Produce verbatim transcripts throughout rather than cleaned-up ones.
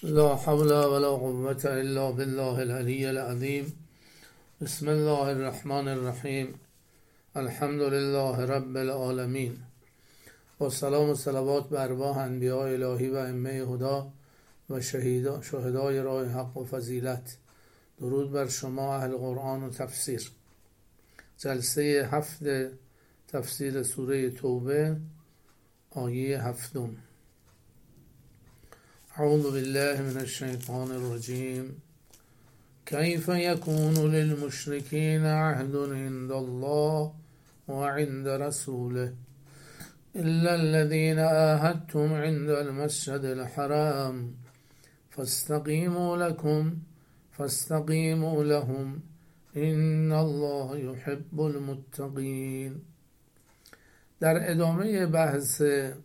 لا حول ولا قوة الا بالله العلی العظیم. بسم الله الرحمن الرحیم. الحمد لله رب العالمین. با سلام و صلوات بر ارواح انبیاء الهی و ائمه هدی و شهدای راه حق و فضیلت. درود بر شما اهل قرآن و تفسیر. جلسه هفت تفسیر سوره توبه، آیه هفتم. اعوذ بالله من الشیطان الرجیم. کیف یکون للمشرکین عهد عند الله وعند رسوله الا الذين عاهدتم عند المسجد الحرام فاستقیموا لكم فاستقیموا لهم ان الله يحب المتقین. در ادامه بحث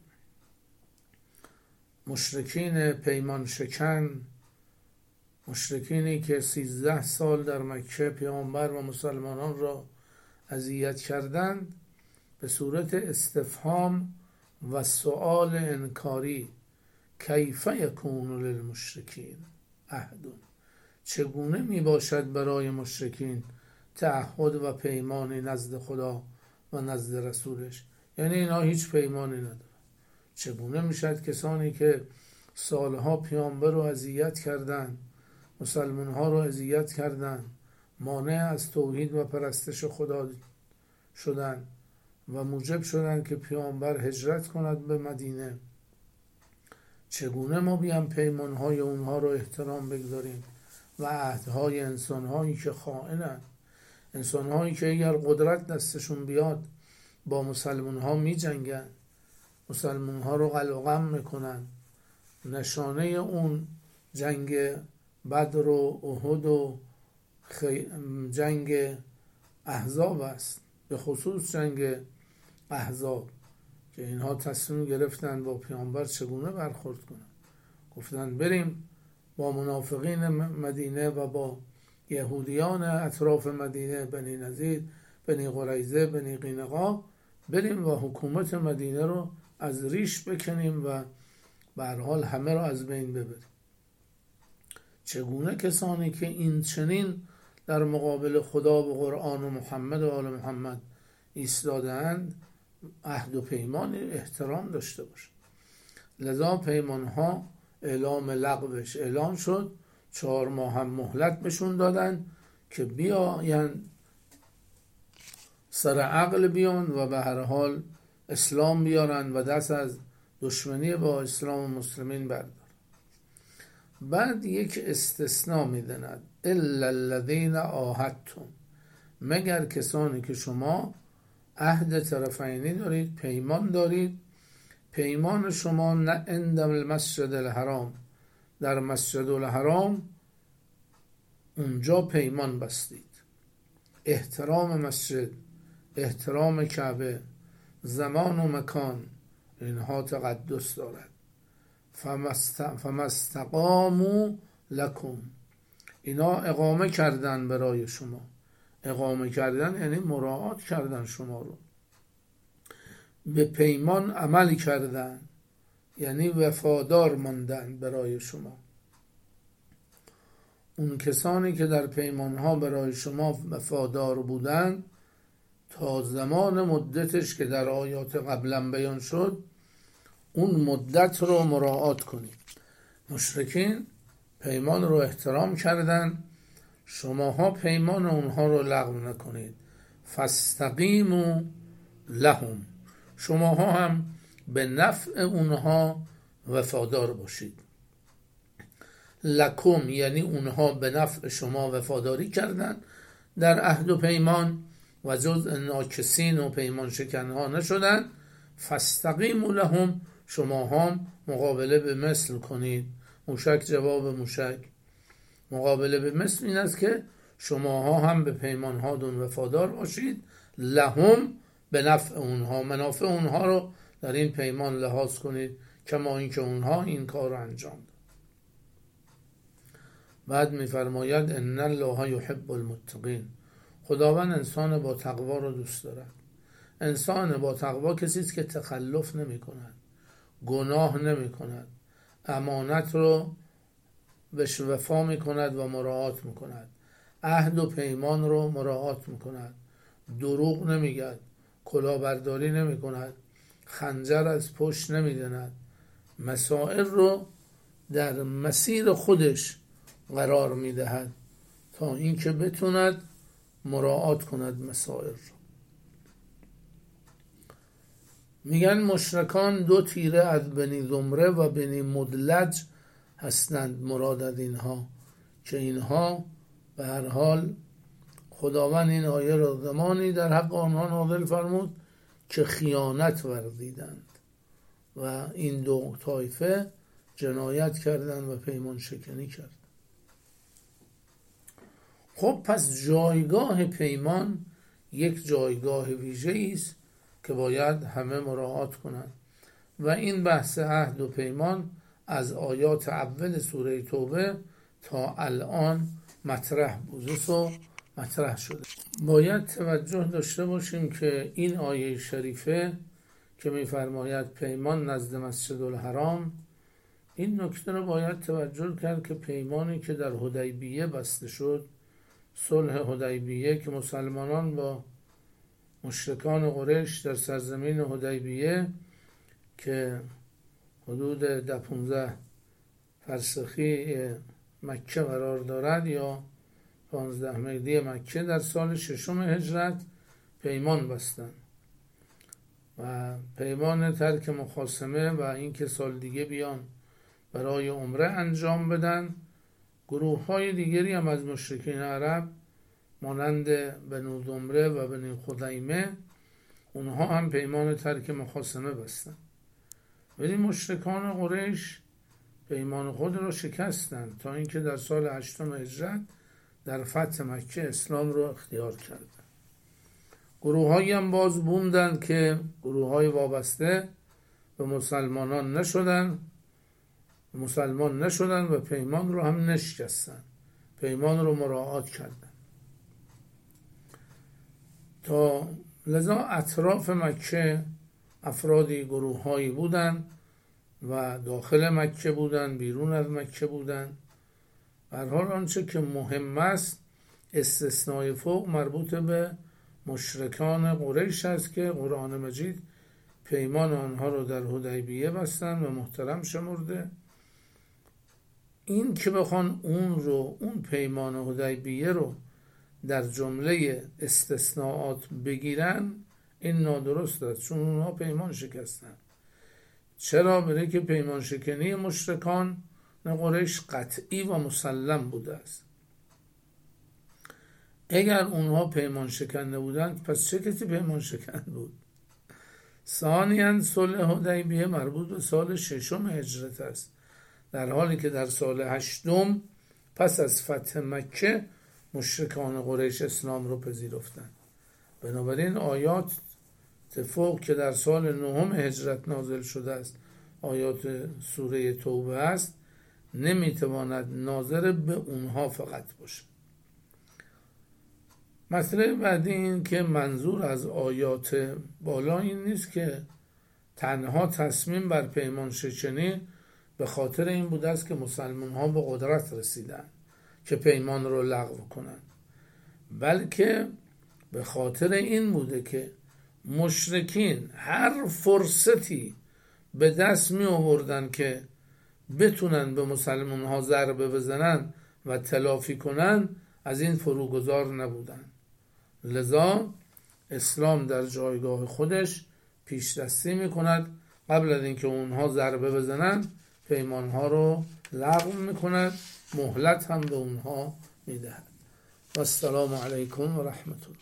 مشرکین پیمان شکن، مشرکینی که سیزده سال در مکه پیامبر و مسلمانان را اذیت کردند، به صورت استفهام و سؤال انکاری، کیف یکون للمشرکین عهد، چگونه می باشد برای مشرکین تعهد و پیمانی نزد خدا و نزد رسولش؟ یعنی اینا هیچ پیمانی ندارن. چگونه میشد کسانی که سالها پیامبر رو اذیت کردند، مسلمان ها رو اذیت کردند، مانع از توحید و پرستش خدا شدند و موجب شدند که پیامبر هجرت کند به مدینه، چگونه ما بیان پیمان های اونها رو احترام بگذاریم و عهدهای انسان هایی که خائنند، انسان هایی که اگر قدرت دستشون بیاد با مسلمان ها می جنگن، مسلمان ها رو قلقم میکنن. نشانه اون جنگ بدر و احد و خی... جنگ احزاب است، به خصوص جنگ احزاب که اینها تصمیم گرفتن با پیامبر چگونه برخورد کنن. گفتن بریم با منافقین مدینه و با یهودیان اطراف مدینه، بنی نضیر، بنی قریظه، بنی قینقاع، بریم و حکومت مدینه رو از ریش بکنیم و به هر حال همه رو از بین ببریم. چگونه کسانی که این چنین در مقابل خدا و قرآن و محمد و آل محمد ایستاده‌اند عهد و پیمان احترام داشته باشند. لذا پیمان ها اعلام لغوش اعلام شد، چهار ماه هم مهلت بهشون دادن که بیاین سر عقل بیان و به هر حال اسلام بیارن و دست از دشمنی با اسلام و مسلمین بردار. بعد یک استثناء میدند، الا الذین عاهدتم، مگر کسانی که شما عهد طرفینی دارید، پیمان دارید. پیمان شما نه عند المسجد الحرام، در مسجد الحرام اونجا پیمان بستید. احترام مسجد، احترام کعبه، زمان و مکان، اینها تقدس دارد. فما استقاموا لکم، اینا اقامه کردن برای شما. اقامه کردن یعنی مراعات کردن شما رو، به پیمان عمل کردن یعنی وفادار ماندن برای شما. اون کسانی که در پیمانها برای شما وفادار بودن تا زمان مدتش که در آیات قبلا بیان شد، اون مدت رو مراعات کنید. مشرکین پیمان رو احترام کردن، شماها پیمان اونها رو لغو نکنید. فاستقیموا لهم، شماها هم به نفع اونها وفادار باشید. لکم یعنی اونها به نفع شما وفاداری کردن در عهد و پیمان و جز ناکسین و پیمان شکنها نشدن. فاستقیموا لهم، شما هم مقابله به مثل کنید. موشک جواب موشک. مقابله به مثل این است که شماها هم به پیمان هاتون وفادار باشید. لهم به نفع اونها، منافع اونها رو در این پیمان لحاظ کنید، کما اینکه اونها این کار رو انجام داد. بعد میفرماید ان الله یحب المتقین، خداوند انسان با تقوا رو دوست دارد. انسان با تقوا کسی است که تخلف نمی کند، گناه نمی کند، امانت رو بهش وفا میکند و مراعات میکند، عهد و پیمان رو مراعات میکند، دروغ نمیگد، کلاهبرداری نمیکند، خنجر از پشت نمیدهد، مسائل رو در مسیر خودش قرار میدهد تا اینکه بتوند مراعات کند مسائل رو. میگن مشرکان دو تیره از بنی زمره و بنی مدلج هستند مراد از اینها، که اینها به هر حال خداوند این آیه را زمانی در حق آنها نازل فرمود که خیانت ورزیدند و این دو طایفه جنایت کردند و پیمان شکنی کردند. خب پس جایگاه پیمان یک جایگاه ویژه‌ای است که باید همه مراعات کنند و این بحث عهد و پیمان از آیات اول سوره توبه تا الان مطرح بوده و مطرح شده. باید توجه داشته باشیم که این آیه شریفه که می‌فرماید پیمان نزد مسجد الحرام، این نکته رو باید توجه کرد که پیمانی که در حدیبیه بسته شد، صلح حدیبیه که مسلمانان با مشرکان قریش در سرزمین حدیبیه که حدود ده پونزده فرسخی مکه قرار دارد یا پانزده میلی مکه، در سال ششم هجرت پیمان بستند و پیمان ترک مخاصمه و اینکه سال دیگه بیان برای عمره انجام بدن. گروه های دیگری هم از مشرکین عرب مانند بنو زمره و بنی خزیمه، اونها هم پیمان ترک مخاصمه بستند، ولی مشرکان قریش پیمان خود را شکستند تا اینکه در سال هشتم هجرت در فتح مکه اسلام را اختیار کردند. گروه هایی هم باز بوندند که گروه های وابسته به مسلمانان نشدند مسلمان نشدن و پیمان رو هم نشکستن، پیمان رو مراعات کردن. تا لذا اطراف مکه افرادی گروه هایی بودن و داخل مکه بودن، بیرون از مکه بودن. به هر حال آنچه که مهم است استثنای فوق مربوط به مشرکان قریش است که قرآن مجید پیمان آنها رو در حدیبیه بستن و محترم شمرده. این که بخوان اون رو اون پیمان حدیبیه رو در جمله استثناءات بگیرن این نادرست است، چون اونها پیمان شکستن. چرا؟ برای که پیمان شکنی مشرکان قریش قطعی و مسلم بوده است. اگر اونها پیمان شکنده بودند پس چه کسی پیمان شکند بود؟ ثانیاً صلح حدیبیه مربوط به سال ششم هجرت است، در حالی که در سال هشتم پس از فتح مکه مشرکان قریش اسلام رو پذیرفتند. بنابراین آیات فوق که در سال نهم هجرت نازل شده است، آیات سوره توبه است، نمیتواند ناظر به اونها فقط باشه. مطلب بعدی این که منظور از آیات بالا این نیست که تنها تصمیم بر پیمان شکنی به خاطر این بوده است که مسلمان ها به قدرت رسیدن که پیمان رو لغو کنند، بلکه به خاطر این بوده که مشرکین هر فرصتی به دست می آوردن که بتونن به مسلمان ها ضربه بزنن و تلافی کنن، از این فروگذار نبودن. لذا اسلام در جایگاه خودش پیش دستی می کند، قبل از اینکه اونها ضربه بزنن پیمان ها رو لغو می کند، مهلت هم به اونها می دهد. و السلام علیکم و رحمت الله.